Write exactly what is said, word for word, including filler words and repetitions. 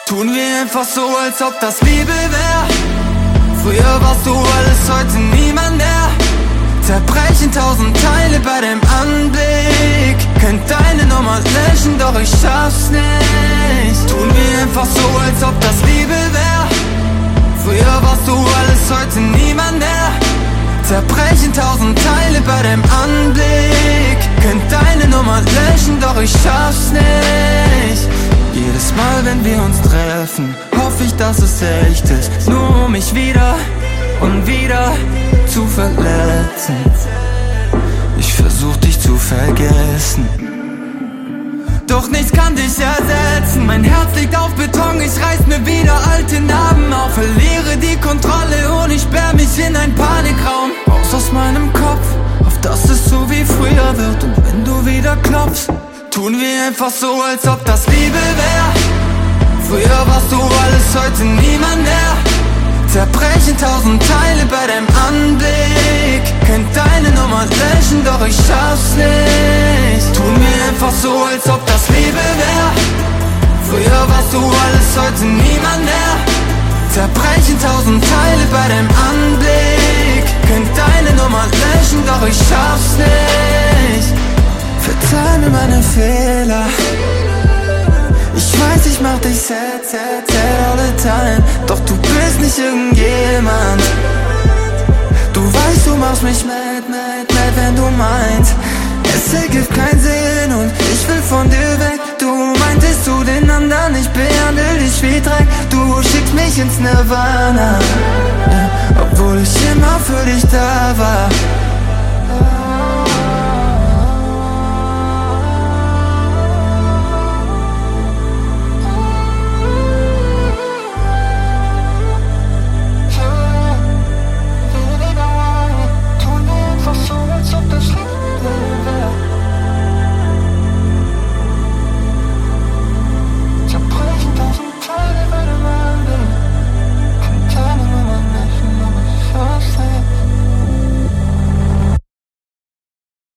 Tun wir einfach so, als ob das Liebe wär. Früher warst du alles, heute niemand mehr. Zerbrechen tausend Teile bei dem Anblick. Könnt deine Nummer löschen, doch ich schaff's nicht. Tun wir einfach so, als ob das Liebe wär. Früher warst du alles, heute niemand mehr. Zerbrechen tausend Teile bei dem Anblick. Könnt deine Nummer löschen, doch ich schaff's nicht. Jedes Mal, wenn wir uns treffen, hoffe ich, dass es echt ist. Nur um mich wieder und wieder zu verletzen. Ich versuch dich zu vergessen, doch nichts kann dich ersetzen. Mein Herz liegt auf Beton, ich reiß mir wieder alte Narben auf. Verliere die Kontrolle und ich sperr mich in ein Panikraum. Raus aus meinem Kopf, auf dass es so wie früher wird. Und wenn du wieder klopfst, tun wir einfach so, als ob das Liebe wär. Früher warst du alles, heute niemand mehr. Zerbrechen tausend Teile bei dem Anblick. Könnt deine Nummer löschen, doch ich schaff's nicht. Tun wir einfach so, als ob das Liebe wär. Früher warst du alles, heute niemand mehr. Zerbrechen tausend Teile bei dem Anblick. Könnt deine Nummer löschen, doch ich schaff's nicht. Verzeih mir meine Fehler. Ich weiß, ich mach dich sad, sad, sad all the time. Doch du bist nicht irgendjemand. Du weißt, du machst mich mad, mad, mad, wenn du meinst, es ergibt keinen Sinn und ich will von dir weg. Du meintest zu den anderen, ich behandle dich wie Dreck. Du schickst mich ins Nirvana, ja, obwohl ich immer für dich da war.